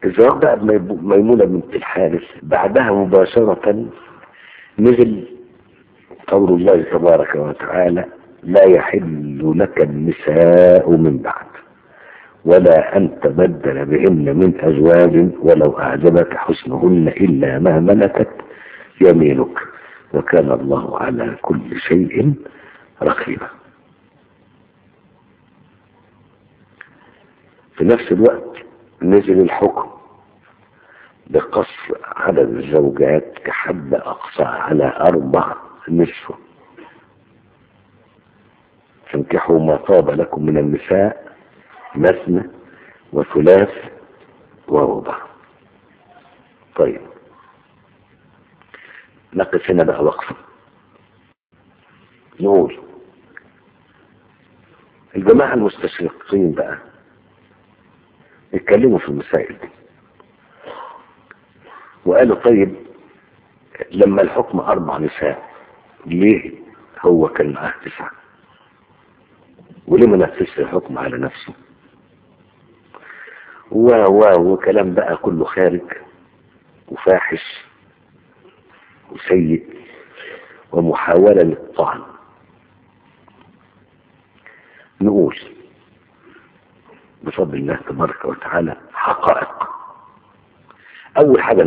الزواج بقى بميمونة بنت الحارث بعدها مباشرة نزل قول الله تبارك وتعالى: لا يحل لك النساء من بعد ولا أن تبدل بهن من أزواج ولو أعجبك حسنهن إلا ما ملكت يمينك وكان الله على كل شيء رقيبا. في نفس الوقت نزل الحكم بقصر عدد الزوجات كحد أقصى على 4 نصف. فانكحوا ما طاب لكم من النساء مثنى وثلاث ورباع. طيب نقف هنا بقى وقفة. نقول الجماعة المستشرقين بقى اتكلموا في المسائل دي وقالوا: طيب لما الحكم 4 نساء ليه هو كان معاه 9؟ وليه ما نفذش الحكم على نفسه؟ وكلام بقى كله خارج وفاحش وسيء ومحاولة للطعن. نقول بفضل الله تبارك وتعالى حقائق. أول حاجة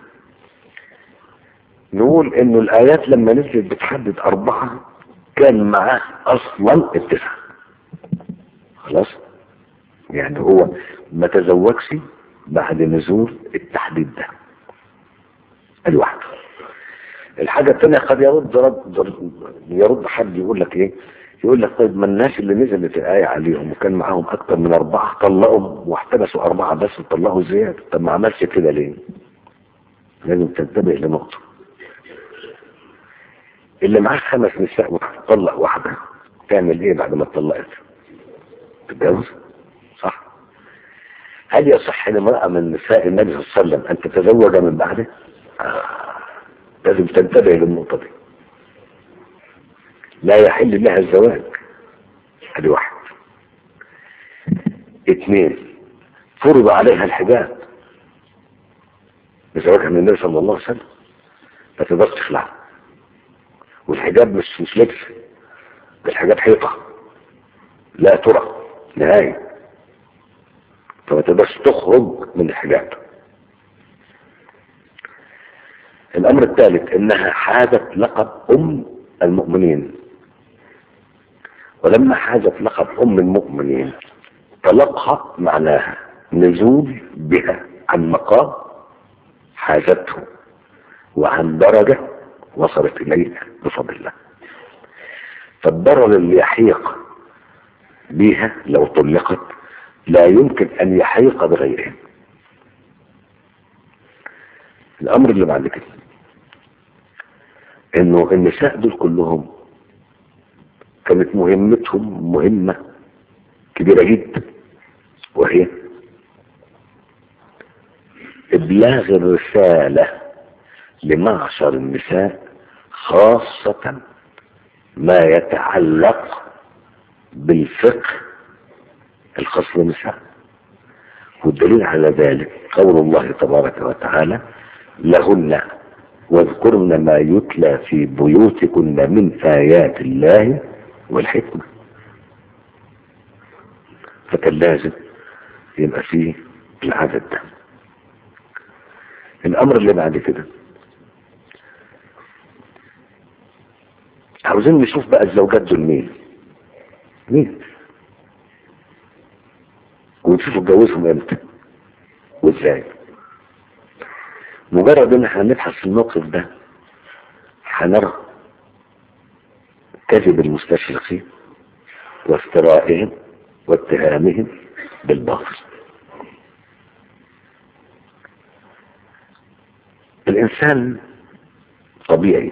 نقول إنه الآيات لما نزلت بتحدد 4 كان معاه أصلا 9. خلاص، يعني هو ما تزوجش بعد نزول التحديد ده. الواحد. الحاجة الثانية قد يرد حد يقول لك ايه؟ يقول لك: طيب ما الناس اللي نزلت الآية عليهم وكان معاهم أكتر من 4 طلقهم واحتبسوا 4 بس وطلقوا زيادة. طب ما عملش كده ليه؟ لازم تنتبه لنقطة. اللي معاه 5 نساء وتطلق واحدة تعمل ايه بعد ما اتطلقت؟ تتجوز؟ صح؟ هل يصح لامرأة من نساء النبي صلى الله عليه وسلم أن تتزوج من بعده؟ لازم تنتبه للنقطة دي. لا يحل لها الزواج. هذه 1. 2 فرض عليها الحجاب بزواجها من النبي صلى الله عليه وسلم، ما تقدرش تخلعه. والحجاب مش لبس، الحجاب حيطة لا ترى نهائي، فما تقدرش تخرج من الحجاب. الأمر الثالث إنها حازت لقب أم المؤمنين، ولما حازت لقب أم المؤمنين طلقها معناها نزول بها عن مقام حازته وعن درجة وصلت إليها بفضل الله. فالضرر اللي يحيق بها لو طلقت لا يمكن أن يحيق بغيرها. الأمر اللي بعد كده إنه النساء دول كلهم كانت مهمتهم مهمة كبيرة جدا، وهي إبلاغ الرسالة لمعشر النساء، خاصة ما يتعلق بالفقه الخاص بالنساء. والدليل على ذلك قول الله تبارك وتعالى: لهن واذكرن ما يتلى في بيوتكن من آيات الله والحكمة. فكان لازم يبقى فيه العدد ده. الأمر اللي بعد كده عاوزين نشوف بقى الزوجات دول مين ونشوف اتجوزهم امتى وازاي. مجرد ان احنا نبحث في الموقف ده هنرى كذب المستشرقين وافترائهم واتهامهم بالباطل. الانسان طبيعي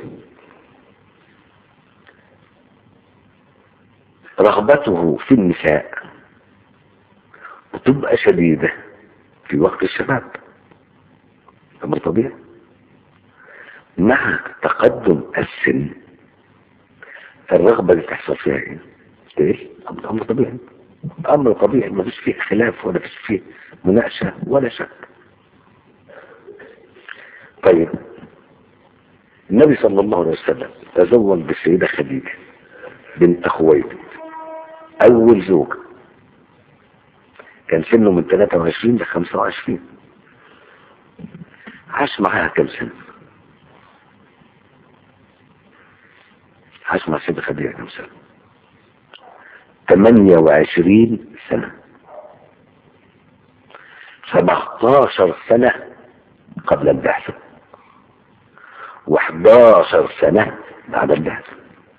رغبته في النساء وتبقى شديدة في وقت الشباب، امر طبيعي. مع تقدم السن الرغبة اللي تحصل فيها ايه؟ امر طبيعي، امر طبيعي، ما فيش فيه خلاف ولا فيش فيه مناقشة ولا شك. طيب النبي صلى الله عليه وسلم تزوج بالسيدة خديجة بنت خويلد اول زوج، كان سنه من 23 ل 25. عاش معاها كم سنة؟ عاش مع السيدة خديجة كم سنة؟ 28 سنة. 17 سنة قبل البعثة و11 سنة بعد البعثة.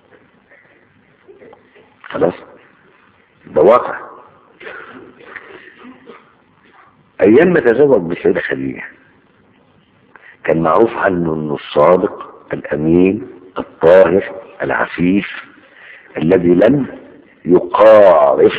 خلاص، ده واقع. ايام ما تزوج بالسيدة خديجة كان معروف عنه انه الصادق الامين الطاهر العفيف الذي لم يقارف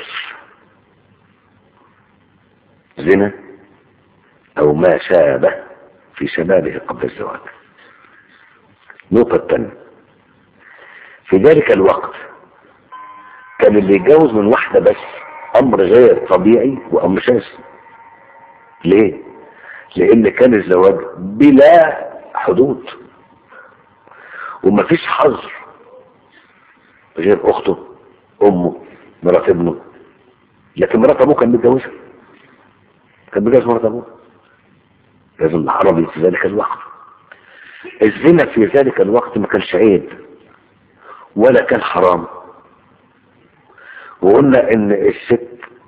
زنا او ما شابه في شبابه قبل الزواج. نقطة تانية، في ذلك الوقت كان اللي يتجوز من واحدة بس امر غير طبيعي وامر شاذ. ليه؟ لان كان الزواج بلا حدود ومفيش حظر غير اخته امه مرات ابنه. لكن مرات ابوه كان بيتجوزها، كان بيتجوز مرات ابوه. لازم العربي في ذلك الوقت الزنا في ذلك الوقت ما كانش عيب ولا كان حرام. وقلنا ان الست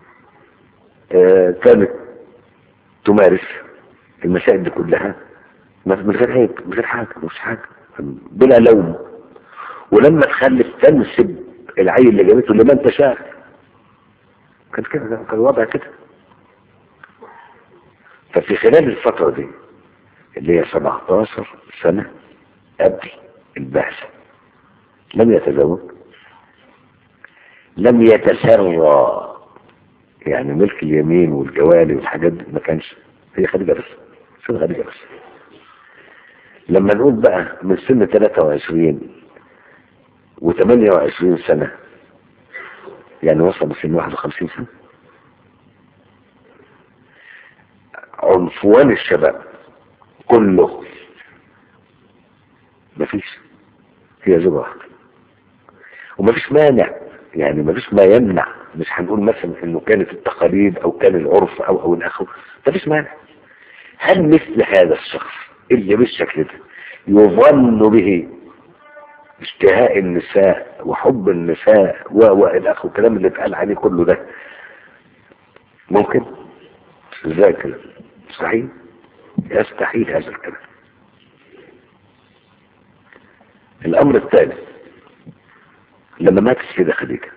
كانت تمارس المسائل دي كلها من غير عيب، من غير حاجه، مش حاجه، بلا لوم. ولما تخلف تنسب العيل اللي جابته لمن تشاء. كان كده، كان الوضع كده. ففي خلال الفتره دي اللي هي 17 سنه قبل البعثه لم يتزوج، لم يتسرى، يعني ملك اليمين والجوالي والحاجات دي ما كانش. هي خديجة بس، سنة خديجة بس. لما نقول بقى من سن 23 و28 سنة، يعني وصل لسن 51 سنة، عنفوان الشباب كله مفيش، هي زوجة واحدة. ومفيش مانع، يعني مفيش ما يمنع، مش هنقول مثلا انه كانت التقاليد او كان العرف او الاخر، مفيش مانع. هل مثل هذا الشخص اللي بالشكل ده يظن به اشتهاء النساء وحب النساء والاخر والكلام اللي اتقال عليه كله ده ممكن؟ ازاي كده؟ مستحيل، يستحيل هذا الكلام. الامر الثالث، لما مات السيدة خديجة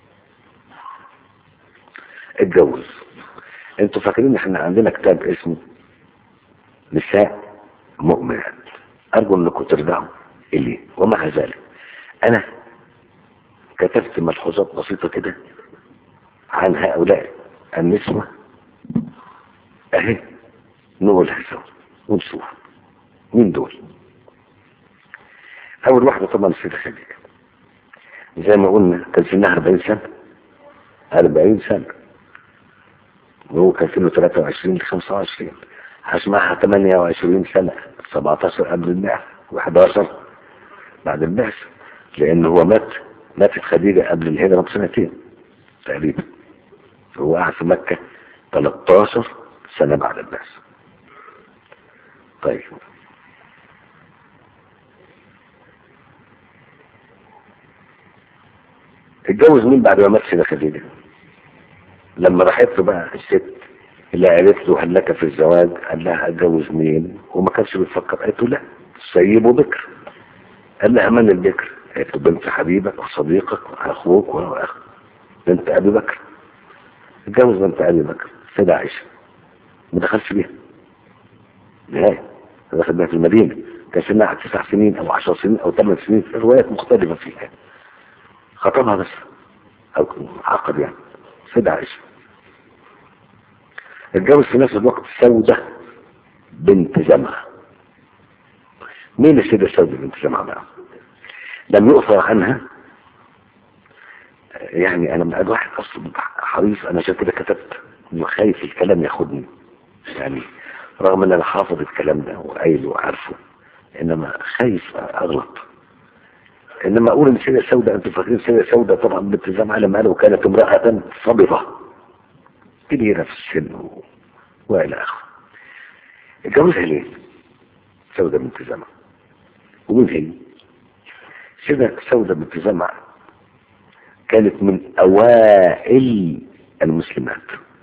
اتجوز. انتوا فاكرين احنا عندنا كتاب اسمه نساء مؤمنات، ارجو انكم ترجعوا اليه. ومع ذلك انا كتبت ملحوظات بسيطة كده عن هؤلاء النسوة اهي، نقولها سوا ونشوف مين دول. اول واحدة طبعا السيدة خديجة، زي ما قلنا كان سنها 40 سنة، 40 سنة، وهو كان سنه 23 ل 25. عاش معها 28 سنة، 17 قبل البعثة و11 بعد البعثة، لأنه هو ماتت خديجة قبل الهجرة بسنتين تقريبا. هو قعد في مكة 13 سنة بعد البعثة. طيب اتجوز مين بعد ما مات سيدة خديجة؟ لما راحت له بقى الست اللي قالت له هل لك في الزواج، قال لها اتجوز مين؟ وما كانش بيفكر. قالت له لا، سيب بكر. قال لها من البكر؟ قالت له بنت حبيبك وصديقك واخوك واخ بنت ابي بكر. اتجوز بنت ابي بكر سيدة عائشة، ما دخلش بيها نهاية، دخل بيها في المدينة. كان سنها 9 سنين او 10 سنين او 8 سنين، في روايات مختلفة فيها. خطبها بس او عقد يعني سيدة عائشة. اتجوز في نفس الوقت سودة بنت زمعة. مين السيدة سودة بنت زمعة بقى؟ لم يؤثر عنها، يعني انا من الواحد اصلا حريص، انا عشان كده كتبت انه خايف الكلام ياخدني، يعني رغم ان انا حافظ الكلام ده وقايله وعارفه، انما خايف اغلط. انما اقول ان سيدة سودة، انتوا فاكرين سيدة سودة طبعا بنت زمعة لما قالوا كانت امرأة صبرة كبيرة في السن والى اخره. اتجوزها ليه سودة بنت زمعة؟ ومين هي سيدة سودة بنت زمعة؟ كانت من اوائل المسلمات،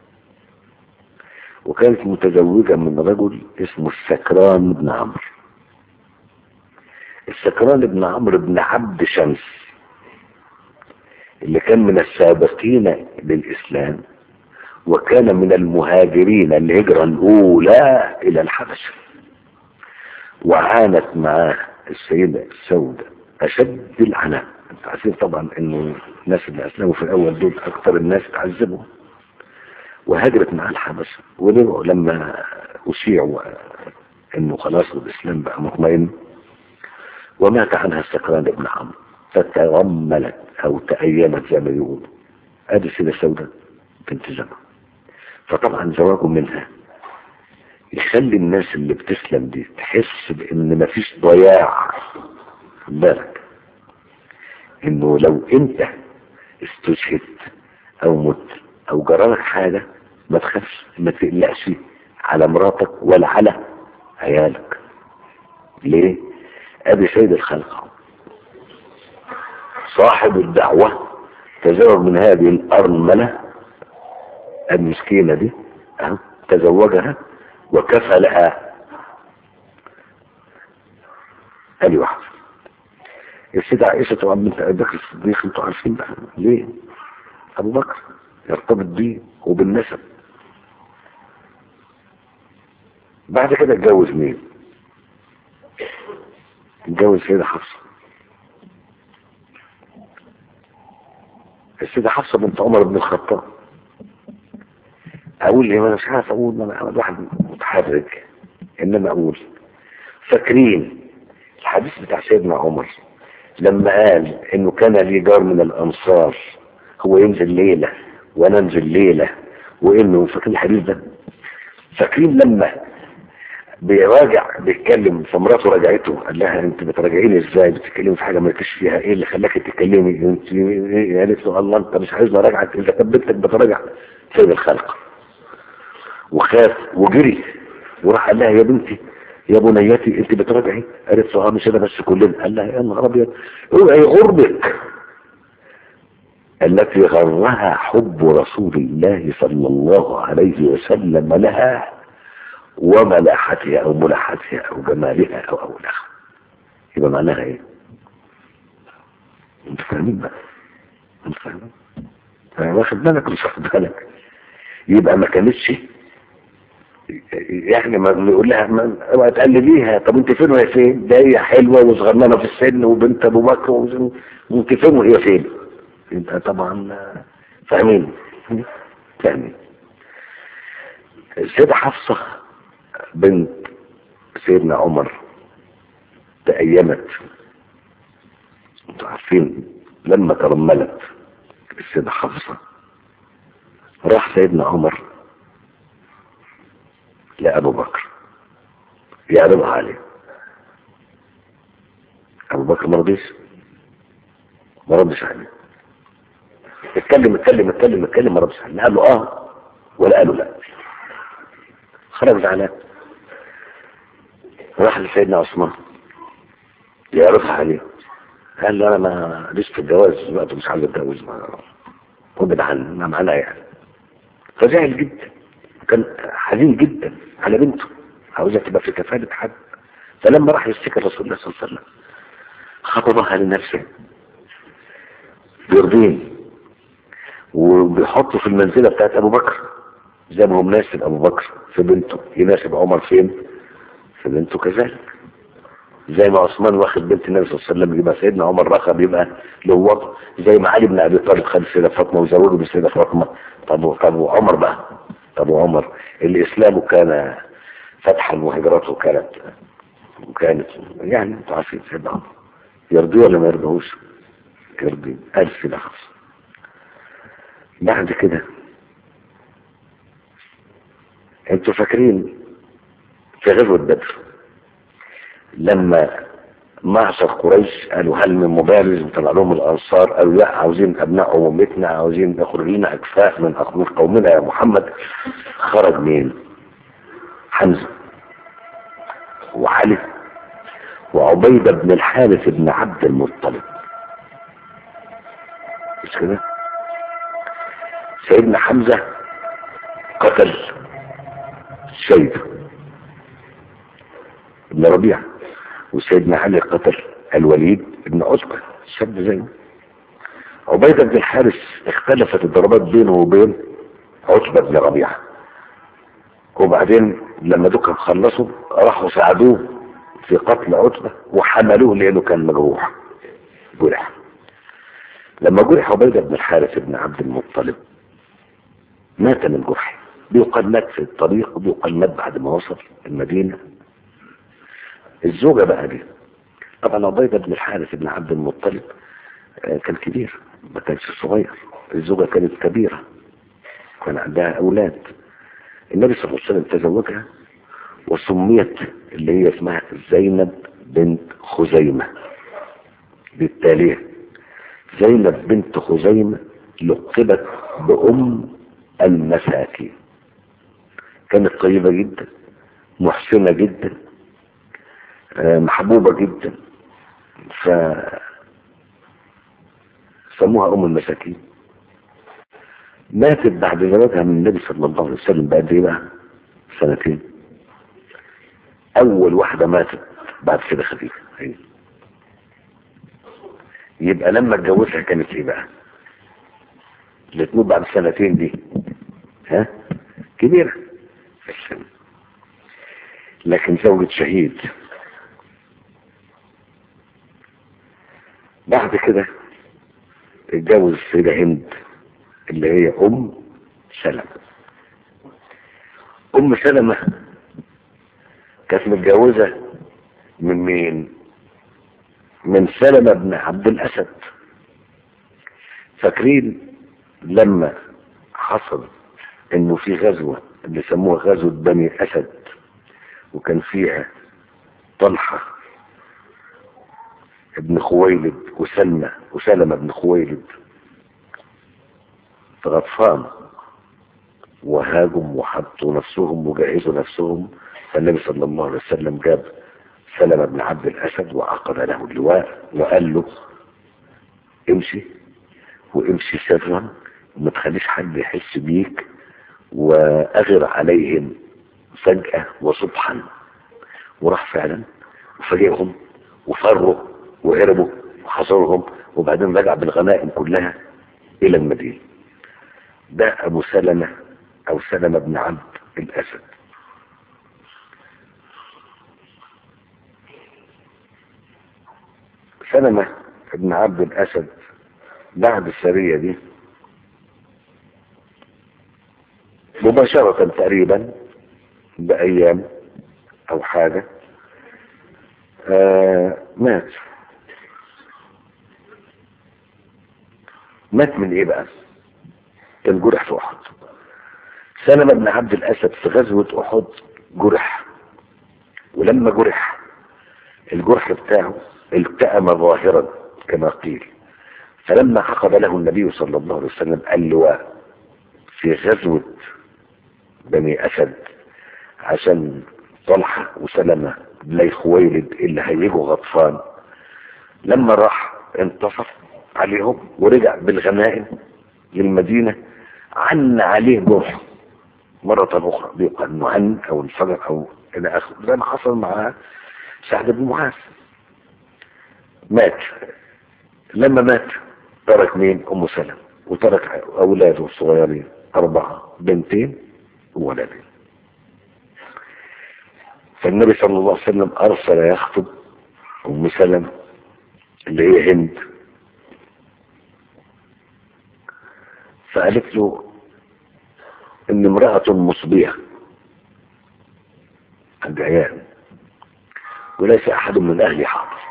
وكانت متزوجة من رجل اسمه السكران بن عمرو. السكران بن عمرو بن عبد شمس اللي كان من السابقين للإسلام، وكان من المهاجرين الهجرة الأولى إلى الحبشة، وعانت معاه السيدة السودة أشد العناء. انتوا عارفين طبعا إنه الناس اللي أسلموا في الأول دول أكثر الناس تعذبوا، وهاجرت معاه الحبشة. ولما أشيعوا إنه خلاص الإسلام بقى مطمئن، ومات عنها السكران بن عمرو، فترملت او تأيمت زي ما يقولوا. ادي السيدة سودة بنت زمعة. فطبعا زواجه منها يخلي الناس اللي بتسلم دي تحس بان مفيش ضياع. بالك انه لو انت استشهدت او مت او جرالك حاجة، ما تخافش، ما تقلقش على مراتك ولا على عيالك. ليه؟ ادي سيد الخلق صاحب الدعوة تزوج من هذه الأرملة المسكينة دي، تزوجها وكفلها. ادي واحد. السيدة عائشة طبعا بنت ابي بكر الصديق، انتوا عارفين بقى ليه ابو بكر يرتبط بيه وبالنسب. بعد كده اتجوز مين؟ اتجوز السيدة حفصة. السيدة حفصة بنت عمر بن الخطاب. اقول ايه؟ انا مش عارف اقول، انا واحد متحرك، انما اقول فاكرين الحديث بتاع سيدنا عمر لما قال انه كان لي جار من الانصار هو ينزل ليلة وانا انزل ليلة، وانه فاكرين الحديث ده؟ فاكرين لما بيتكلم فمراته رجعته قال لها انت بتراجعيني ازاي؟ بتتكلمي في حاجه مالكش فيها، ايه اللي خلاك تتكلمي انت؟ قالت له الله انت مش عايزني اراجعك اذا كانت بنتك بتراجع. سيد الخلق وخاف وجري وراح قال لها يا بنتي يا بنيتي انت بتراجعي؟ قالت له مش انا بس كلنا. قال لها يا نهار ابيض، اوعي غربك التي غرها حب رسول الله صلى الله عليه وسلم لها وملاحتها او ملاحتها او جمالها او الاخر. يبقى معناها ايه؟ انت فاهمين بقى؟ انت فاهمين؟ واخد بالك مش واخد بالك؟ يبقى ما كانتش يعني ما نقول لها اوعى تقلبيها، طب انت فين وهي فين؟ ده هي حلوه وصغننه في السن وبنت ابو بكر وانت فين وهي فين؟ انت طبعا فاهمين؟ فاهمين. السيدة حفصة بنت سيدنا عمر تأيمت. انتوا عارفين لما ترملت السيدة حفصة راح سيدنا عمر لأبو بكر يعرضها عليه. أبو بكر ما ردش عليه. اتكلم ما ردش عليه. قال له ولا قال له لا. خرج زعلان راح لسيدنا عثمان يعرضها عليه. قال له انا ما ليش في الجواز دلوقتي، مش عايز اتجوز، وابعد عني ما معناه يعني. فزعل جدا، كان حزين جدا على بنته عاوزها تبقى في كفاله حد. فلما راح يشتكي رسول الله صلى الله عليه وسلم خطبها لنفسه بيرضين وبيحطه في المنزله بتاعت ابو بكر زي ما هو مناسب ابو بكر في بنته يناسب عمر فين؟ في بنته كذلك. زي ما عثمان واخد بنت النبي صلى الله عليه وسلم يبقى سيدنا عمر رخى يبقى له وضع، زي ما علي بن ابي طالب خد السيده فاطمه وزوجه بالسيده فاطمه. طب وعمر بقى، طب وعمر الاسلام كان فتحا وهجرته كانت يعني انتوا عارفين سيدنا عمر يرضيه ولا ما يرضيهوش؟ يرضيه. قال كده خلاص. بعد كده انتوا فاكرين في غزوة بدر لما معشر قريش قالوا هل من مبارز، وطلع لهم الانصار قالوا لا، عاوزين ابناء امتنا، عاوزين نخرج لنا اكفاء من قومنا يا محمد. خرج مين؟ حمزة وعلي وعبيدة بن الحارث بن عبد المطلب. مش كده؟ سيدنا حمزة قتل شيبة بن ربيعة، وسيدنا علي قتل الوليد بن عتبة شاب زيه. عبيدة بن الحارث اختلفت الضربات بينه وبين عتبة بن ربيعة، وبعدين لما دول خلصوا راحوا ساعدوه في قتل عتبة وحملوه لانه كان مجروح، جرح. لما جرح عبيدة بن الحارث بن عبد المطلب مات من جرحه، بيقال مات في الطريق وبيقال مات بعد ما وصل المدينة. الزوجة بقى دي طبعا عبيدة بن الحارث بن عبد المطلب كان كبير، ما كانش صغير. الزوجة كانت كبيرة، كان عندها أولاد. النبي صلى الله عليه وسلم تزوجها وسميت اللي هي اسمها زينب بنت خزيمة. بالتالي زينب بنت خزيمة لقبت بأم المساكين. كانت طيبة جدا، محسنة جدا، محبوبة جدا، فسموها أم المساكين. ماتت بعد زواجها من النبي صلى الله عليه وسلم بقد ايه بقى؟ 2 سنين. أول واحدة ماتت بعد كده خديجة. يبقى لما اتجوزها كانت ايه بقى؟ اللي تموت بعد 2 سنين دي ها كبيرة في السن، لكن زوجة شهيد. بعد كده اتجوز السيدة هند اللي هي أم سلمة. أم سلمة كانت متجوزة من مين؟ من سلمة بن عبد الأسد. فاكرين لما حصل انه في غزوة اللي سموها غزوة بني أسد، وكان فيها طلحة ابن خويلد وسلمة بن خويلد غطفان، وهاجم وحطوا نفسهم وجهزوا نفسهم. فالنبي صلى الله عليه وسلم جاب سلمة بن عبد الأسد وعقد له اللواء وقال له امشي، وامشي سرا وما تخليش حد يحس بيك، واغر عليهم فجأة وصبحا. وراح فعلا وفاجئهم وفروا وهربوا وحصرهم، وبعدين رجع بالغنائم كلها الى المدينة. ده ابو سلمة او سلمة بن عبد الاسد. سلمة بن عبد الاسد بعد السرية دي مباشرة تقريبا بأيام أو حاجة مات. مات من إيه بقى؟ كان جرح في أحد. سلمة بن عبد الأسد في غزوة أحد جرح، ولما جرح الجرح بتاعه التأم ظاهرا كما قيل. فلما عقد له النبي صلى الله عليه وسلم اللواء في غزوة بني أسد عشان طلحة وسلمة بن خويلد اللي هيجوا غطفان، لما راح انتصر عليهم ورجع بالغنائم للمدينة عن عليه جرح مرة أخرى، بيبقى انه عن أو انفجر أو إلى آخره، زي ما حصل مع سعد بن معاذ. مات. لما مات ترك مين؟ أم سلمة، وترك أولاده الصغيرين 4 بنتين وولدين. فالنبي صلى الله عليه وسلم أرسل يخطب أم سلمة اللي هي هند، فقالت له إن امرأة مصبية عند عيال وليس أحد من أهلي حاضر.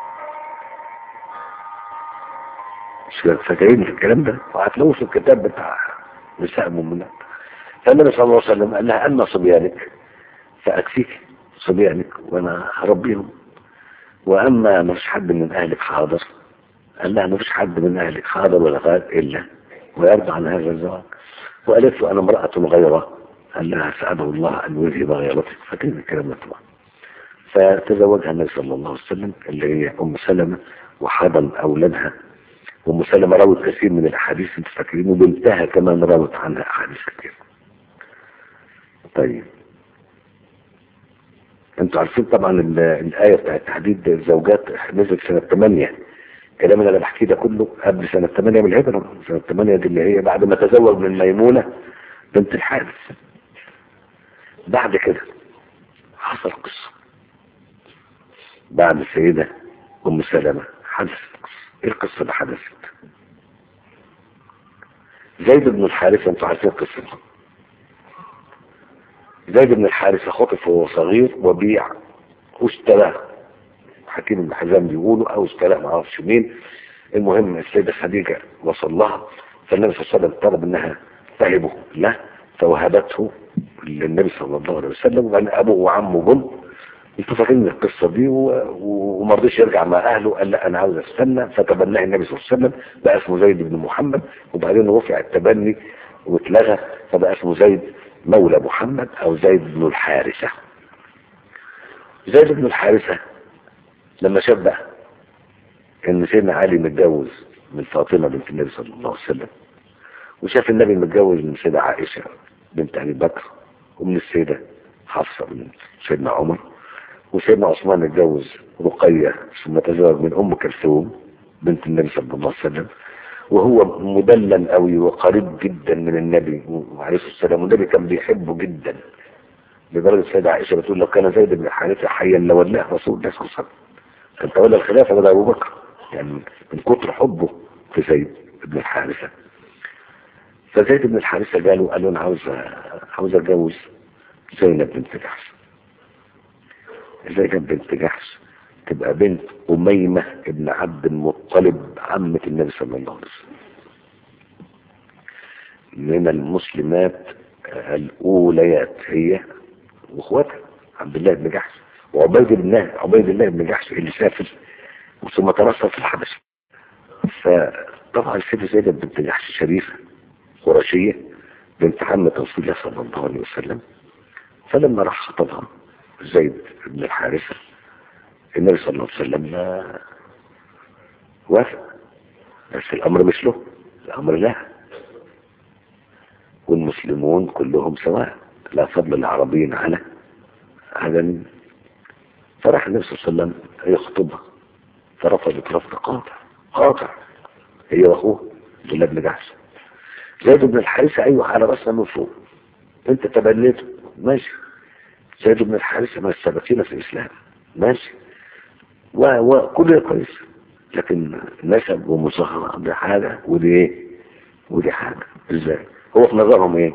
مش فاكرين في الكلام ده؟ وهتلاقوه في الكتاب بتاع نساء المؤمنات. فالنبي صلى الله عليه وسلم قال لها: أما صبيانك فأكفيك، صبيانك وانا هربيهم. واما ما فيش حد من اهلك حاضر، قال لها ما فيش حد من اهلك حاضر ولا غائب الا ويرضى عن هذا الزواج. وقالت له انا امرأة غيرة، قال لها سأله الله ان يذهب غيرتك، فكان الكلام ده طبعا. فتزوجها النبي صلى الله عليه وسلم اللي هي ام سلمة، وحضن اولادها. وام سلمة روت كثير من الاحاديث انت فاكرين، وبنتها كمان روت عنها احاديث كثير. طيب انتوا عارفين طبعا الآية بتاعت تحديد الزوجات نزلت سنة 8. الكلام اللي انا بحكيه ده كله قبل سنة 8 من الهجرة. سنة 8 دي اللي هي بعد ما تزوج من ميمونة بنت الحارث. بعد كده حصل قصة بعد السيدة ام سلمة، حدثت قصة. ايه القصة اللي حدثت؟ زيد بن الحارثة، انتوا عارفين قصته. زيد بن الحارثة خطف وهو صغير وبيع واشتراه، حكيم بن حزام بيقولوا، او اشتراه ما اعرفش مين. المهم السيدة خديجة وصل لها، فالنبي صلى الله عليه وسلم طلب انها تهبه له، فوهبته للنبي صلى الله عليه وسلم. وكان ابوه وعمه جم، انتوا فاكرين القصه دي، وما رضيش يرجع مع اهله، قال لا انا عاوز استنى. فتبناه النبي صلى الله عليه وسلم، بقى اسمه زيد بن محمد. وبعدين رفع التبني واتلغى، فبقى اسمه زيد مولى محمد او زيد بن الحارثة. زيد بن الحارثة لما شاف بقى ان سيدنا علي متجوز من فاطمة بنت النبي صلى الله عليه وسلم، وشاف النبي متجوز من سيدة عائشة بنت ابي بكر، ومن السيدة حفصة من سيدنا عمر، وسيدنا عثمان اتجوز رقية ثم تزوج من ام كلثوم بنت النبي صلى الله عليه وسلم، وهو مدلل قوي وقريب جدا من النبي عليه الصلاة والسلام، والنبي كان بيحبه جدا لدرجة السيدة عائشة بتقول لو كان زيد بن حارثة حيا لولاه رسول الله صلى الله عليه وسلم، كان تولى الخلافة بدأ ابو بكر، يعني من كتر حبه في زيد بن الحارثة. فزيد بن الحارثة قال له انا عاوز اتجوز زينب بنت جحش. زينب بنت جحش تبقى بنت أميمة ابن عبد المطلب عمة النبي صلى الله عليه وسلم، من المسلمات الأوليات هي واخواتها عبد الله بن جحش وعبيد الله بن جحش اللي سافر ثم ترسل في الحبشة. فطبعا السيدة زينب بنت جحش شريفة قرشية بنت عمة رسول الله صلى الله عليه وسلم. فلما راح خطبها زيد بن الحارثة النبي صلى الله عليه وسلم وافق، بس الامر مش له، الامر لها، والمسلمون كلهم سواء، لا فضل العربيين على عدم. فراح النبي صلى الله عليه وسلم يخطبها، فرفضت رفض قاطع هي واخوه عبد الله بن جحش. زيد بن الحارثة ايوه على راسنا من فوق، انت تبنيته ماشي، زيد بن الحارثة ما السابقين في الاسلام ماشي، وكل كويس، لكن نسب ومصاهرة دي حاجة ودي ايه ودي حاجة. ازاي؟ هو في نظرهم ايه؟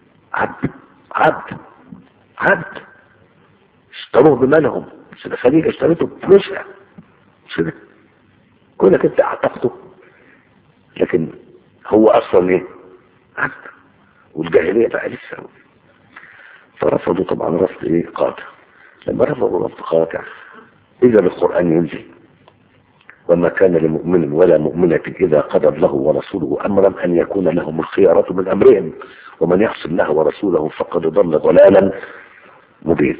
عبد اشتروه بمالهم، سيدة خديجة اشتريته بفلوسها، كده كونك انت اعتقته، لكن هو اصلا ايه؟ عبد، والجاهلية بقى لسه. فرفضوا طبعا رفض ايه؟ قاطع. لما رفضوا رفض قاطع إذا بالقرآن ينزل وما كان لمؤمن ولا مؤمنة إذا قضى الله ورسوله أمرا أن يكون لهم الخيارة من أمرهم ومن يعص الله ورسوله فقد ضل ضلالا مبين.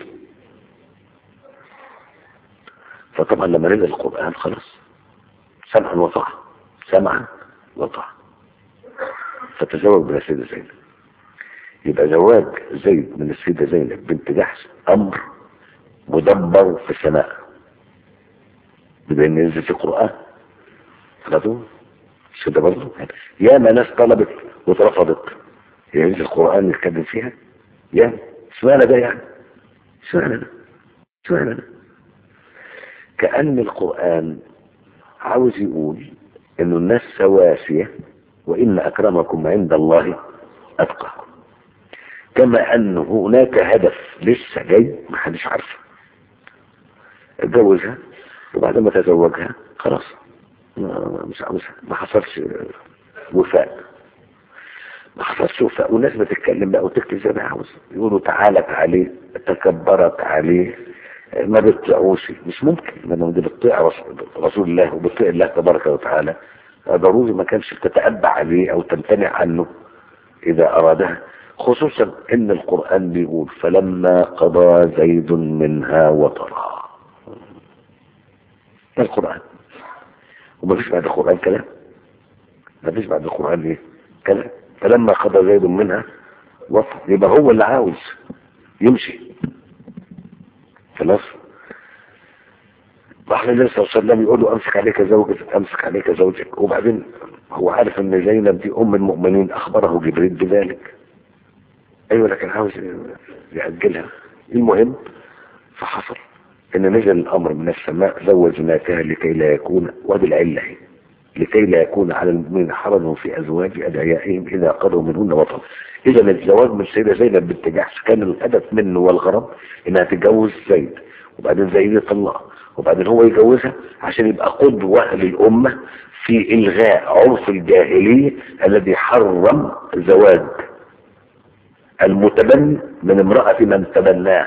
فطبعا لما نزل القرآن خلاص سمعا وطاعة فتزوج من السيدة زينب. يبقى زواج زيد من السيدة زينب بنت جحش أمر مدبر في السماء بأن ينزل في القرآن خلاص كده برضه. يا ما ناس طلبت واترفضت ينزل القرآن يتكلم فيها، يا سؤال ده يعني سؤال ده كأن القرآن عاوز يقول إنه الناس سواسية وإن أكرمكم عند الله أتقاكم، كما أن هناك هدف لسه جاي ما حدش عارفه. اتجوزها وبعد ما تزوجها خلاص مش ما حصلش وفاء، والناس بتتكلم بقى وتكتب زي ما عاوز، يقولوا تعالت عليه، تكبرت عليه، ما بتطيعوش، مش ممكن. لما دي بتطيع رسول الله وبتطيع الله تبارك وتعالى ضروري ما كانش تتأبع عليه او تمتنع عنه اذا ارادها. خصوصا ان القرآن بيقول فلما قضى زيد منها وطرا. ده القرآن، وما فيش بعد القرآن كلام. ما فيش بعد القرآن ايه كلام. فلما قضى زيد منها وطرا، يبقى هو اللي عاوز يمشي خلاص. راح النبي صلى الله عليه وسلم يقول له امسك عليك زوجك، امسك عليك زوجك. وبعدين هو عارف ان زينب دي ام المؤمنين، اخبره جبريل بذلك. ايوه لكن عاوز يأجلها. المهم فحصل ان نزل الامر من السماء زوجناكها لكي لا يكون، وادي العله هي، لكي لا يكون على المؤمنين حرج في ازواج ادعيائهم اذا قضوا منهن وطرا. اذا الزواج من السيده زينب بنت جحش كان الهدف منه والغرض انها تتجوز زيد، وبعدين زيد يطلقها، وبعدين هو يجوزها عشان يبقى قدوه للامه في الغاء عرف الجاهليه الذي حرم زواج المتبني من امراه من تبناه،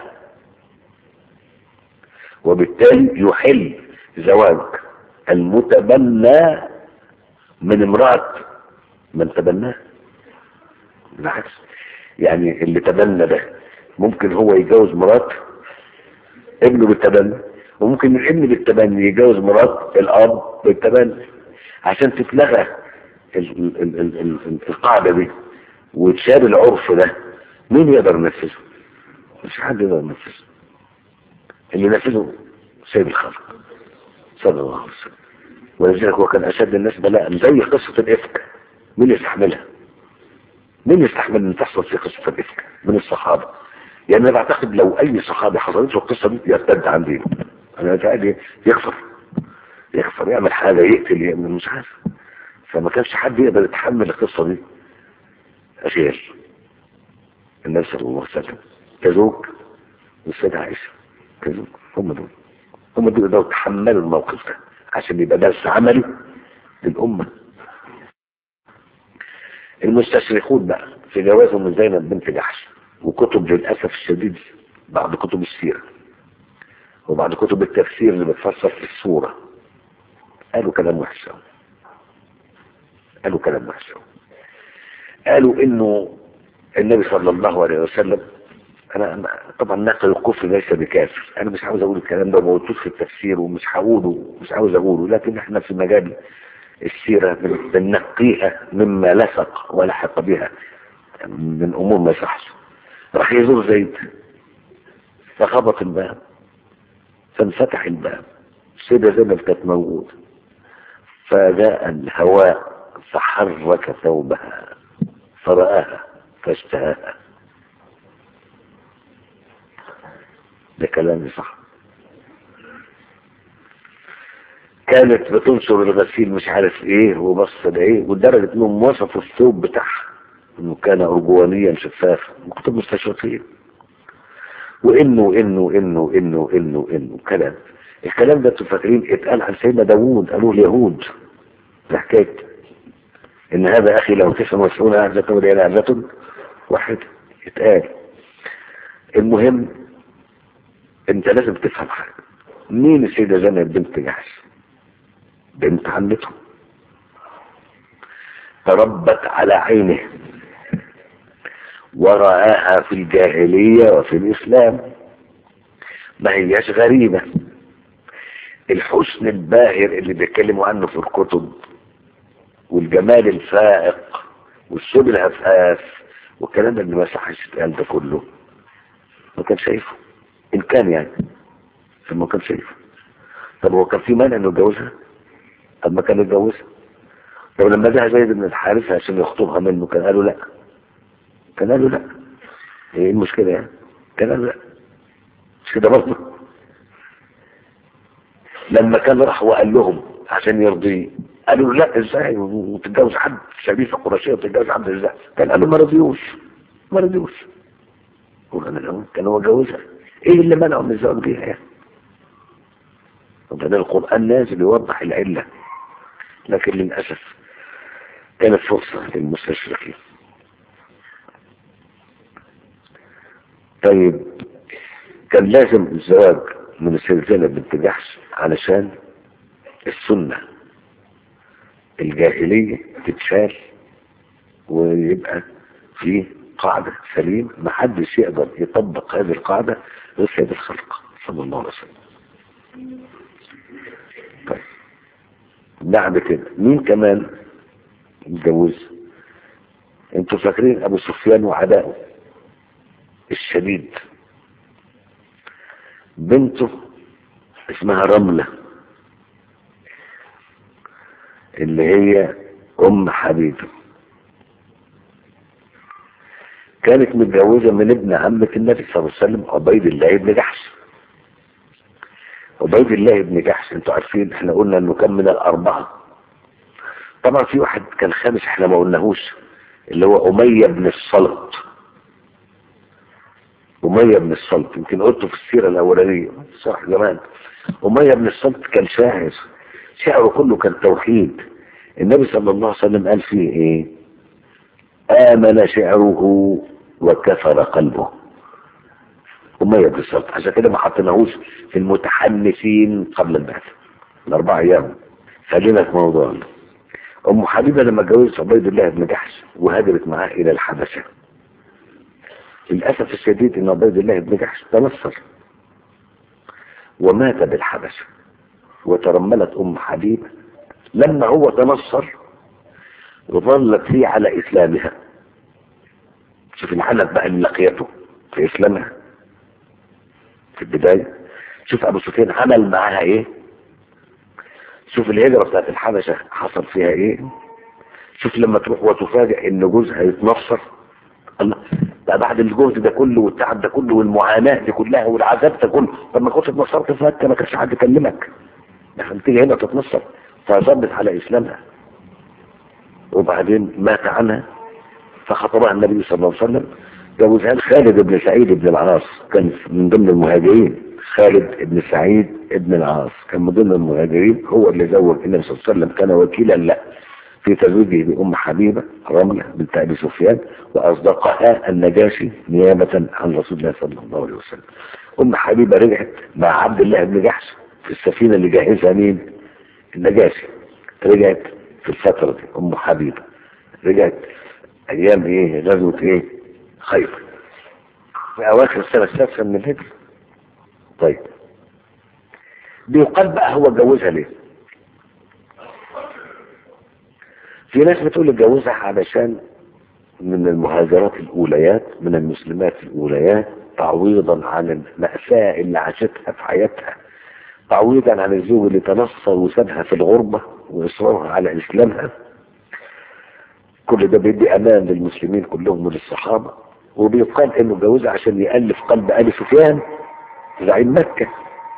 وبالتالي يحل زواج المتبنى من امرأة من تبناه. بالعكس، يعني اللي تبنى ده ممكن هو يتجوز مرات ابنه بالتبني، وممكن الابن بالتبني يتجوز مرات الاب بالتبني، عشان تتلغى القاعدة دي وتشال العرف ده. مين يقدر ينفذه؟ مش حد يقدر ينفذه. اللي نفذه سيد الخلق صلى الله عليه وسلم. ولذلك هو كان اشد الناس بلاء. زي قصة الافك، مين يستحملها؟ مين يستحمل ان تحصل في قصة الافك من الصحابة؟ يعني انا بعتقد لو اي صحابي حصلت له القصة دي يرتد عن دينه. انا قاعد يكفر يعمل حاجة، يقتل، يعمل مش عارف. فما كانش حد يقدر يتحمل القصة دي غير النبي صلى الله عليه وسلم كزوج والسيدة عائشة كزوج. هم دول يقدروا يتحملوا الموقف ده عشان يبقى درس عملي للأمة. المستشرقون بقى في جوازهم من زينب بنت جحش، وكتب للأسف الشديد بعض كتب السيرة وبعض كتب التفسير اللي بتفسر في السورة، قالوا كلام وحش قوي. قالوا انه النبي صلى الله عليه وسلم، انا طبعا ناقل الكفر ليس بكافر، انا مش عاوز اقول الكلام ده وما قلتوش في التفسير ومش هقوله، مش عاوز اقوله، لكن احنا في مجال السيرة بننقيها مما لصق ولحق بها من امور ما يصحش. راح يزور زيد فخبط الباب، فانفتح الباب، السيدة زينب كانت موجودة، فجاء الهواء فحرك ثوبها فرآها فاشتهاها. ده كلام صح. كانت بتنشر الغسيل مش عارف ايه وبص ده ايه، ولدرجه انهم وصفوا الثوب بتاعها انه كان ارجوانيا شفافا، كتب مستشرقين. وانه كلام. الكلام ده انتوا فاكرين اتقال عن سيدنا داوود، قالوا اليهود ده حكايه ان هذا اخي له 99 عهدة ولي عهدة واحد اتقال. المهم انت لازم تفهم حاجه. مين السيدة زينب بنت جحش؟ بنت عمته، تربت على عينه ورآها في الجاهلية وفي الإسلام، ما هياش غريبة. الحسن الباهر اللي بيتكلموا عنه في الكتب والجمال الفائق والسبل الهفاف والكلام اللي ما صحش يتقال ده كله ما كان شايفه، إن كان يعني ما كان شايفه. طب هو كان في مانع انه يتجوزها؟ طب ما كان يتجوزها. طب لما جه زيد بن الحارث عشان يخطبها منه كان قالوا لا، ايه المشكلة يعني؟ كان قالوا لا، مش كده برضه؟ لما كان راح وقال لهم عشان يرضيه قالوا لا ازاي وتتجوز حد شريفة قرشية وتتجوز حد ازاي؟ كان قالوا ما رضيوش. كان هو جوزها، ايه اللي منعه من الزواج بيها يعني؟ طبعا القرآن نازل يوضح العلة، لكن للأسف كانت فرصة للمستشرقين. طيب كان لازم الزواج من السيدة زينب بنت جحش علشان السنة الجاهلية تتشال ويبقى في قاعدة سليمة محدش يقدر يطبق هذه القاعدة غير سيد الخلق صلى الله عليه وسلم. طيب بعد كده مين كمان اتجوز؟ انتوا فاكرين ابو سفيان وعداؤه الشديد، بنته اسمها رملة اللي هي ام حبيبه، كانت متجوزة من ابن عمة النبي صلى الله عليه وسلم عبيد الله بن جحش. عبيد الله بن جحش انتوا عارفين احنا قلنا انه كان من الاربعة، طبعا في واحد كان خامس احنا ما قلناهوش اللي هو أمية بن الصلت. أمية بن الصلت يمكن قلته في السيرة الأولانية صح زمان. أمية بن الصلت كان شاعر، شعره كله كان توحيد. النبي صلى الله عليه وسلم قال فيه ايه؟ آمن شعره وكفر قلبه. أمية بن الصلت عشان كده ما حطيناهوش في المتحنثين قبل البعثة الأربع أيام. خلينا في موضوعنا. أم حبيبة لما اتجوزت عبيد الله بن جحش وهاجرت معاه إلى الحبشة، للأسف الشديد إن عبيد الله بن جحش تنصر ومات بالحبشة، وترملت أم حبيبة لما هو تنصر وظلت فيه على إسلامها. شوف العنف بقى اللي لقيته في إسلامها في البداية. شوف أبو سفيان عمل معاها إيه، شوف الهجرة بتاعت الحبشة حصل فيها إيه، شوف لما تروح وتفاجئ إن جوزها يتنصر. الله، ده بعد الجهد ده كله والتعب ده كله والمعاناة دي كلها والعذاب ده كله، طب ما كنت اتنصرت في مكة ما كانش حد يكلمك، عشان تيجي هنا تتنصر. فظبت على إسلامها وبعدين مات عنها، فخطبها النبي صلى الله عليه وسلم، جوزها خالد بن سعيد بن العاص، كان من ضمن المهاجرين. خالد بن سعيد بن العاص كان من ضمن المهاجرين، هو اللي زوج النبي صلى الله عليه وسلم، كان وكيلا له في تزويجه بأم حبيبة رملة بنت أبي سفيان، وأصدقها النجاشي نيابة عن رسول الله صلى الله عليه وسلم. أم حبيبة رجعت مع عبد الله بن جحش في السفينة اللي جهزها مين؟ النجاشي. رجعت في الفترة دي أم حبيبة رجعت أيام إيه؟ غزوة إيه؟ خيبر في أواخر السنة السادسة من الهجرة. طيب بيقال بقى هو اتجوزها ليه؟ في ناس بتقول اتجوزها علشان من المهاجرات الأوليات، من المسلمات الأوليات، تعويضا عن المأساة اللي عاشتها في حياتها، تعويضا عن الزوج اللي تنصر وسابها في الغربة وإصرارها على إسلامها. كل ده بيدي أمان للمسلمين كلهم وللصحابة. وبيقال إنه اتجوزها عشان يألف قلب آل سفيان زعيم مكة.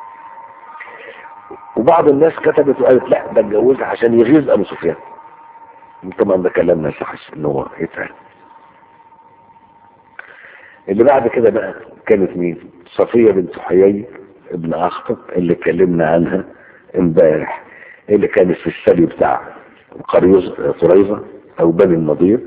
وبعض الناس كتبت وقالت لا ده اتجوزها عشان يغيظ أبو سفيان. طبعا ده كلام ما يصحش ان هو يتقال. اللي بعد كده بقى كانت مين؟ صفية بنت حيي ابن أخطب اللي اتكلمنا عنها امبارح، اللي كانت في السبي بتاع قريظة او بني النضير،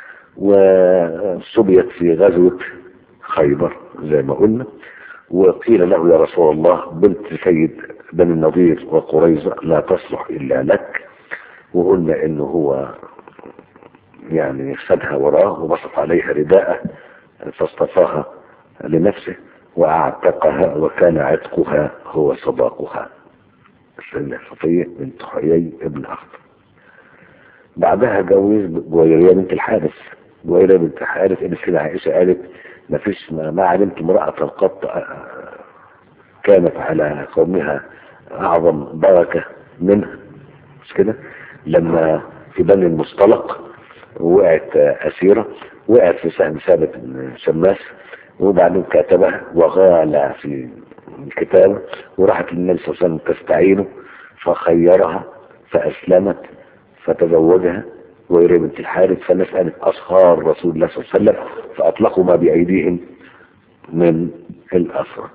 وسبيت في غزوة خيبر زي ما قلنا. وقيل له يا رسول الله بنت سيد بني النضير وقريظة لا تصلح الا لك، وقلنا انه هو يعني خدها وراه وبسط عليها رداءه فاصطفاها لنفسه واعتقها، وكان عتقها هو صداقها. السيدة صفية بنت حيي ابن أخطب. بعدها جوز جويرية بنت الحارث. جويرية بنت الحارث اللي السيدة عائشة قالت ما علمت امرأة قط كانت على قومها أعظم بركة منها، مش كده؟ لما في بني المصطلق وقعت أسيرة، وقعت في سهم ثابت بن شماس، وبعدين كتبها وغال في الكتابة، وراحت للنبي صلى الله عليه وسلم تستعينه فخيرها فأسلمت فتزوجها جويرية بنت الحارث. فالناس قالت أصهار رسول الله صلى الله عليه وسلم، فأطلقوا ما بأيديهم من الأسرى.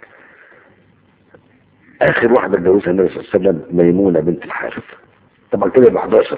آخر واحدة اتجوزها النبي صلى الله عليه وسلم ميمونة بنت الحارث. طبعا كده يبقى 11،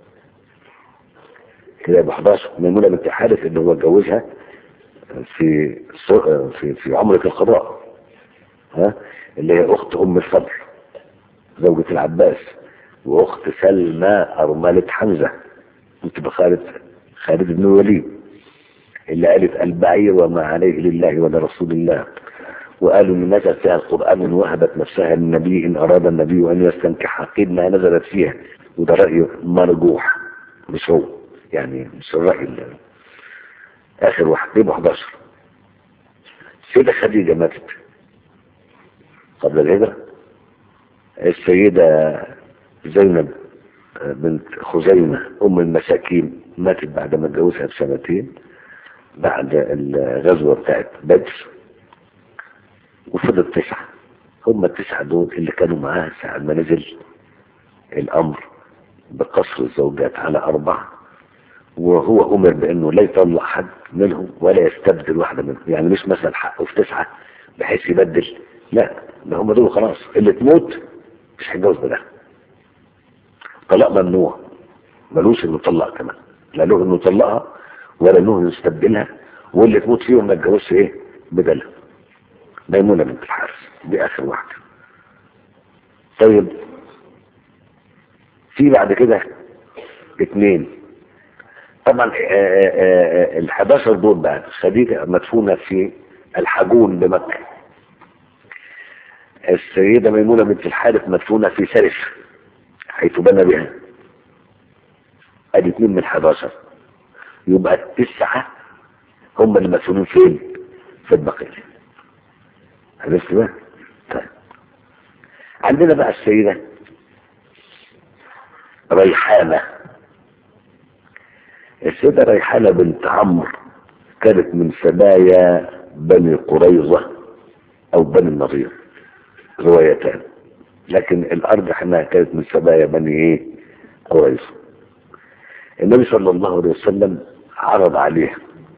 كده يبقى 11. ميمونة بنت الحارث اللي هو اتجوزها في عمرة القضاء، ها، اللي هي اخت ام الفضل زوجة العباس، واخت سلمى ارملة حمزة كنت خالد بن الوليد، اللي قالت البعير وما عليه لله ولرسول الله، وقالوا ان نزل فيها القرآن ان وهبت نفسها للنبي ان اراد النبي ان يستنكحها، قيل ما نزلت فيها، وده رأي مرجوح مش هو، يعني مش الرأي اللي اخر واحد يبقى 11. السيدة خديجة ماتت قبل الهجرة. السيدة زينب بنت خزيمة ام المساكين ماتت بعد ما اتجوزها ب2 بعد الغزوة بتاعت بدر. وفضل 9، هم ال9 دول اللي كانوا معاه ساعة ما نزل الامر بقصر الزوجات على 4، وهو امر بانه لا يطلع حد منهم ولا يستبدل واحدة منهم، يعني مش مثلا حقه في 9 بحيث يبدل، لا، ده هم دول خلاص اللي تموت مش هيتجوز بده. طلاق ممنوع، ملوش انه يطلق كمان، لا له انه يطلقها ولا له انه يستبدلها، واللي تموت فيهم ما يتجوزش ايه بدلها. ميمونة بنت الحارث دي اخر واحدة. طيب في بعد كده 2 طبعا. ال11 دول بقى خديجة مدفونة في الحجون بمكة، السيدة ميمونة بنت الحارث مدفونة في سرف حيث بنى بها، ادي 2 من 11، يبقى 9 هم اللي مدفونين فين؟ في البقيع. عرفت بقى؟ طيب عندنا بقى السيدة ريحانة. السيدة ريحانة بنت عمرو كانت من سبايا بني قريظة او بني النضير، روايتان، لكن الارجح انها كانت من سبايا بني ايه؟ قريظة. النبي صلى الله عليه وسلم عرض عليها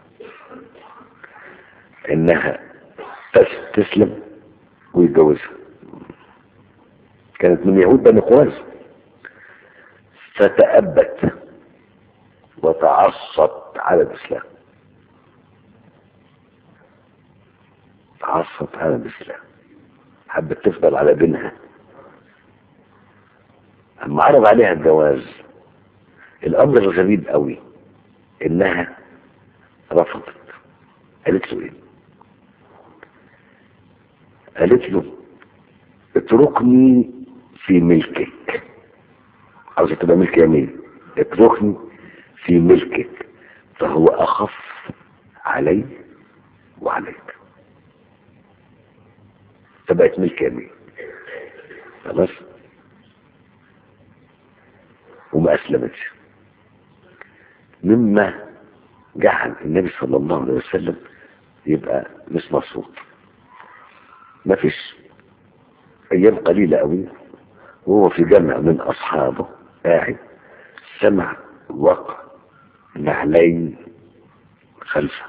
انها تسلم ويتجوزها، كانت من يهود بني قريظة، فتأبت وتعصت على الإسلام، تعصت على الإسلام، حبت تفضل على دينها. اما عرض عليها الجواز الامر الغريب قوي انها رفضت. قالت له ايه؟ قالت له اتركني في ملكك، عاوزة تبقى ملك يمين، اتركني في ملكك فهو اخف علي وعليك، فبقت ملك يمين خلاص، وما اسلمتش، مما جعل النبي صلى الله عليه وسلم يبقى مش مبسوط. ما فيش ايام قليلة قوي وهو في جمع من اصحابه قاعد سمع وقع نعلين خلفه،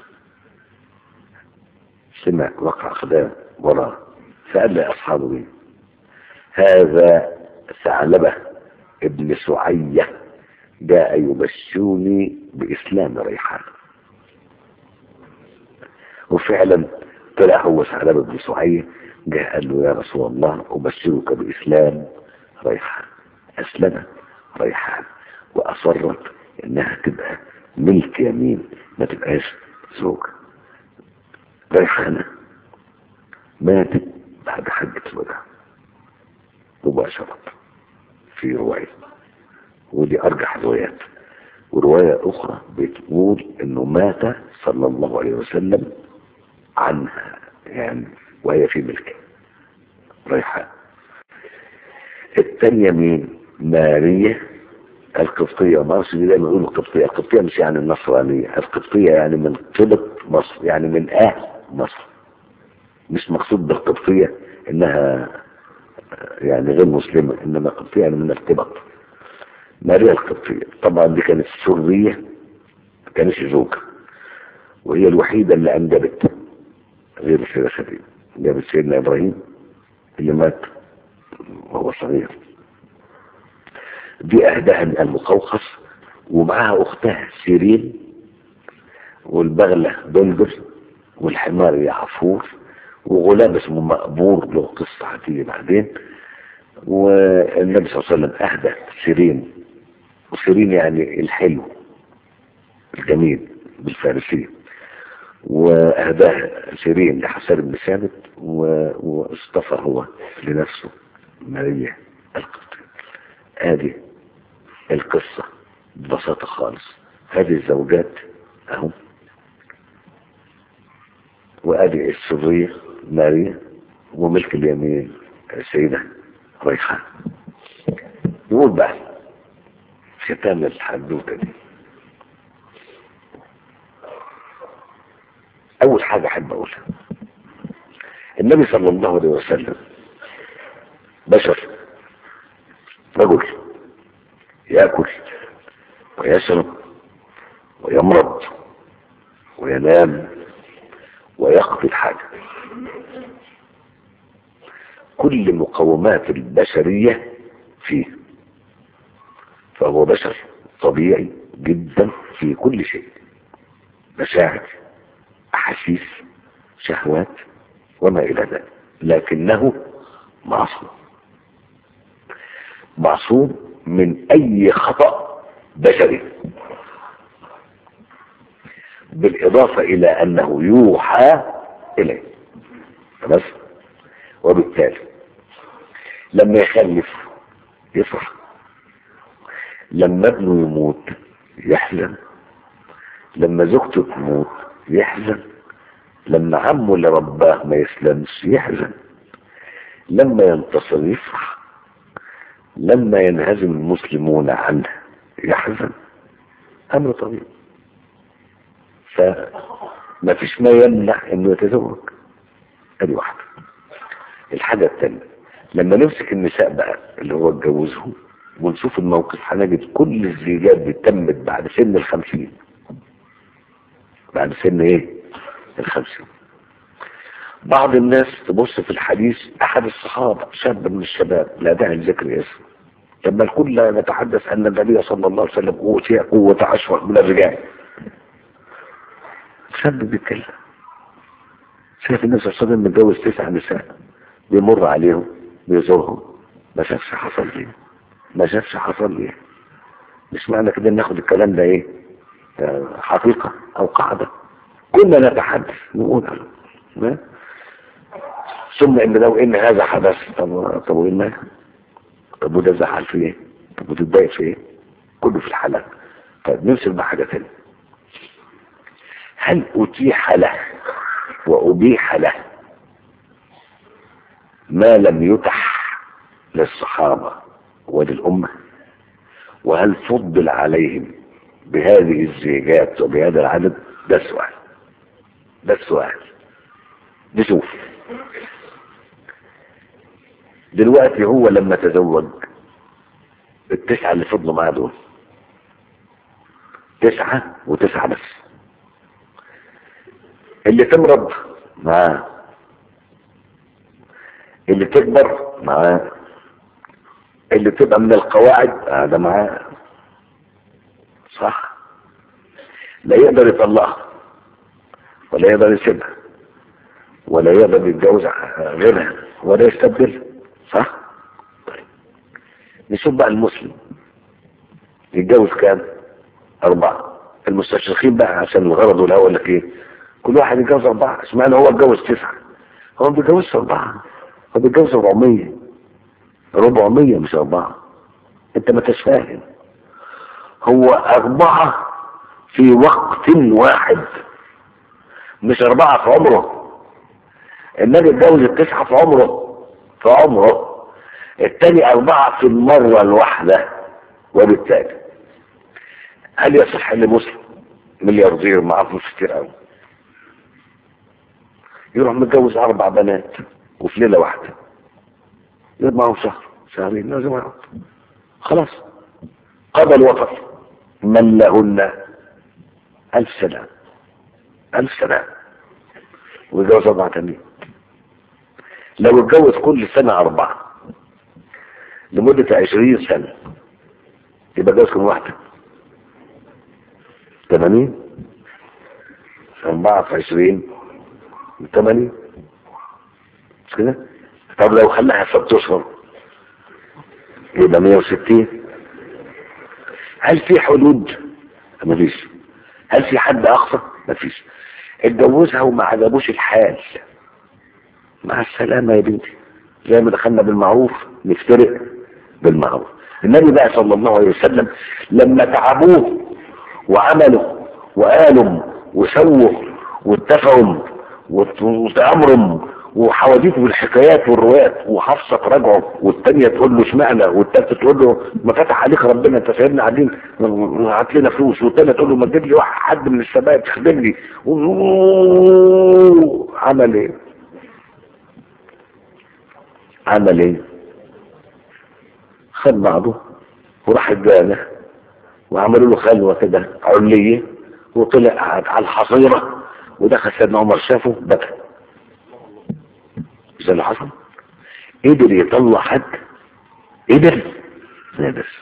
سمع وقع اقدام وراه، فقال لاصحابه ايه؟ هذا ثعلبة ابن سعية جاء يبشرني باسلام ريحان. وفعلا طلع هو ثعلبة بن سعية، جاء قال له يا رسول الله ابشرك باسلام ريحان. اسلم ريحان واصرت انها تبقى ملك يمين ما تبقاش زوجة. ريحانة ماتت بعد حجة الوداع مباشرة في رواية، ودي ارجح الروايات، ورواية اخرى بتقول انه مات صلى الله عليه وسلم عنها يعني وهي في ملكه ريحان. الثانية مين؟ ماريا القبطية. مصر دي دايما يقولوا القبطية، القبطية مش يعني النصرانية، القبطية يعني من قبط مصر، يعني من اهل مصر، مش مقصود بالقبطية انها يعني غير مسلمة، انما قبطية يعني من القبط. ماريا القبطية طبعا دي كانت سرية، ما كانتش زوجة، وهي الوحيدة اللي انجبت غير السيدة خديجة، جابت سيدنا ابراهيم اللي مات وهو صغير. دي اهداها من المقوقس، ومعها اختها سيرين، والبغلة بندر، والحمار يعفور، وغلام اسمه مقبور له قصة هتيجي بعدين. والنبي صلى الله عليه وسلم أهدى سيرين، وسيرين يعني الحلو الجميل بالفارسية، وأهداه سيرين لحسن بن ثابت، واصطفى هو لنفسه ماريا القبطية. هذه القصة ببساطة خالص. هذه الزوجات اهو، وادي السرية ماريا، وملك اليمين السيدة ريحان. نقول بقى ختام الحدوتة دي. اول حاجة احب اقولها، النبي صلى الله عليه وسلم بشر، رجل يأكل ويشرب ويمرض وينام ويقضي الحاجة، كل مقومات البشرية فيه، فهو بشر طبيعي جدا في كل شيء، مشاعر، أحاسيس، شهوات وما إلى ذلك، لكنه معصوم، معصوم من أي خطأ بشري، بالإضافة إلى أنه يوحى إليه بس. وبالتالي لما يخلف يفرح، لما ابنه يموت يحزن، لما زوجته تموت يحزن، لما عمه اللي رباه ما يسلمش يحزن، لما ينتصر يفرح، لما ينهزم المسلمون عنه يحزن. أمر طبيعي. فما فيش ما يمنع انه يتزوج. ادي واحدة. الحاجة الثانية، لما نمسك النساء بقى اللي هو اتجوزهم ونشوف الموقف، هنجد كل الزيجات دي تمت بعد سن 50. بعد سن ايه؟ 50. بعض الناس تبص في الحديث، احد الصحابة شاب من الشباب لا داعي لذكر اسمه، لما الكل نتحدث ان النبي صلى الله عليه وسلم اوتي قوة 10 من الرجال، شاب بيتكلم شايف النبي صلى الله عليه وسلم متجوز 9 نساء، بيمر عليهم بيزورهم، ما شافش حصل ليه، ما شافش حصل ليه. مش معنى كده ناخد الكلام ده ايه حقيقة او قاعدة، كنا نتحدث نقول ثم ان لو ان هذا حدث، طب وايه المانع؟ طب وده زعل في ايه؟ طب وتتضايق في ايه؟ كله في الحلال. طيب نمسك بقى حاجة تانية، هل اتيح له وابيح له ما لم يتح للصحابة وللأمة؟ وهل فضل عليهم بهذه الزيجات وبهذا العدد؟ ده السؤال، ده السؤال. نشوف دلوقتي هو لما تزوج ال9 اللي فضلوا معاه دول 9 و9 بس، اللي تمرض معاه، اللي تكبر معاه، اللي تبقى من القواعد هذا معاه، صح؟ لا يقدر يطلقها ولا يقدر يسيبها ولا يقدر يتجوز غيرها ولا يستبدلها، صح؟ طيب نشوف بقى المسلم يتجوز كام؟ 4. المستشرقين بقى عشان الغرض والهوى يقول لك ايه؟ كل واحد يتجوز 4، اشمعنى هو اتجوز 9؟ هو ما بيتجوزش 4، هو بيتجوز 400 مش 4. انت ما تفهم، هو 4 في وقت واحد، مش 4 في عمره. النبي اتجوز 9 في عمره، التاني 4 في المرة الواحدة. وبالتالي هل يصح لمسلم ملياردير معاه فلوس كتير قوي يروح متجوز 4 بنات وفي ليلة واحدة يقعد معهم شهر شهرين لازم يقعد، خلاص قضى الوطن، من لهن 1000 سنة 1000 سنة، ويتجوز 4 تانيين. لو اتجوز كل سنة 4 لمدة 20 سنة يبقى جوز كم واحدة؟ 80. 4 في 20 80. مش كده؟ طب لو خلاها 6 اشهر يبقى 160. هل في حدود؟ مفيش. هل في حد اقصى؟ مفيش. اتجوزها وما عجبوش الحال، مع السلامة يا بنتي، زي ما دخلنا بالمعروف نفترق بالمعروف. النبي بقى صلى الله عليه وسلم لما تعبوه وعملوا وقالوا وسووا واتفقوا وتأمروا وحواديت بالحكايات والروايات، وحفصة تراجعوا والتانية تقول له اشمعنى، والتالتة تقول له ما فتح عليك ربنا انت سايبنا قاعدين هات لنا فلوس، والتانية تقول له ما تجيب لي حد من الشباب تخدم لي. عمل ايه؟ عمل ايه؟ خد بعضه وراح الجامع وعملوا له خلوة كده علية، وطلع قعد على الحصيرة، ودخل سيدنا عمر شافه بكى. زي اللي حصل قدر يطلع حد، قدر ما يدرس،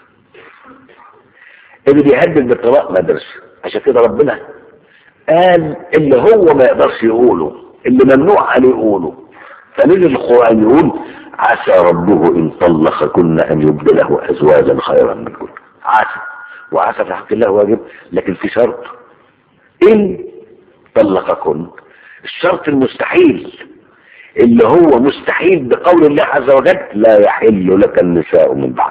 قدر يهدد بالطلاق ما يدرس. عشان كده ربنا قال اللي هو ما يقدرش يقوله، اللي ممنوع عليه يقوله، فنزل القرآن يقول عسى ربه إن طلقكن أن يبدله أزواجا خيرا منكن. عسى، وعسى في حق الله واجب، لكن في شرط إن طلقكن. الشرط المستحيل اللي هو مستحيل بقول الله عز وجل لا يحل لك النساء من بعد.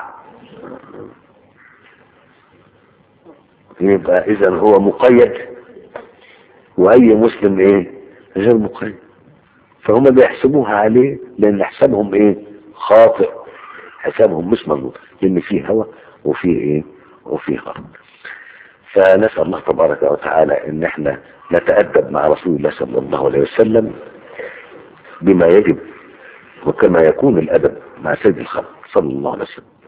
يبقى إذا هو مقيد، وأي مسلم إيه؟ غير مقيد. فهم بيحسبوها عليه لان حسابهم ايه؟ خاطئ، حسابهم مش مظبوط، لان فيه هوى وفيه ايه؟ وفيه غرض. فنسأل الله تبارك وتعالى ان احنا نتأدب مع رسول الله صلى الله عليه وسلم بما يجب وكما يكون الادب مع سيد الخلق صلى الله عليه وسلم.